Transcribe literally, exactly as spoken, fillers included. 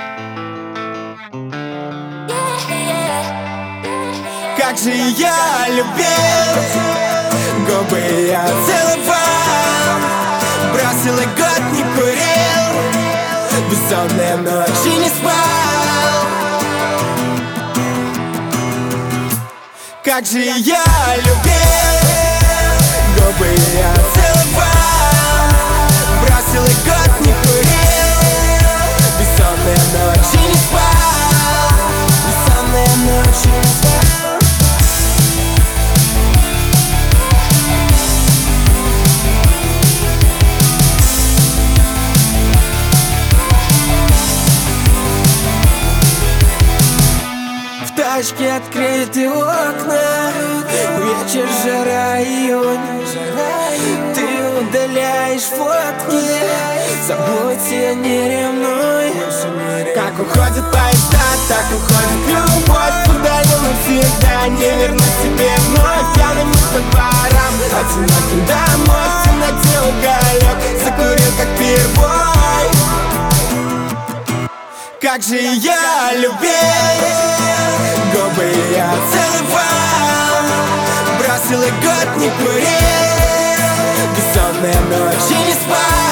Как же я любил, губы я целовал, бросил и год не курил, бессонные ночи не спал. Как же я любил, губы я целовал, бросил и год не курил, бессонные ночи не спал, бессонные ночи не спал. В тачке открыты окна, вечер, жара, июнь. Ты удаляешь фотки, забудь, не ревнуй. Как уходят поезда, так уходит любовь. Удалил навсегда, не вернусь тебе вновь. Пьяными по дворам, одиноким домой. В темноте уголек, закурил как пирбой. Как же я любил, губы я целовал, бросил и год не курил, бессонные ночи не спал.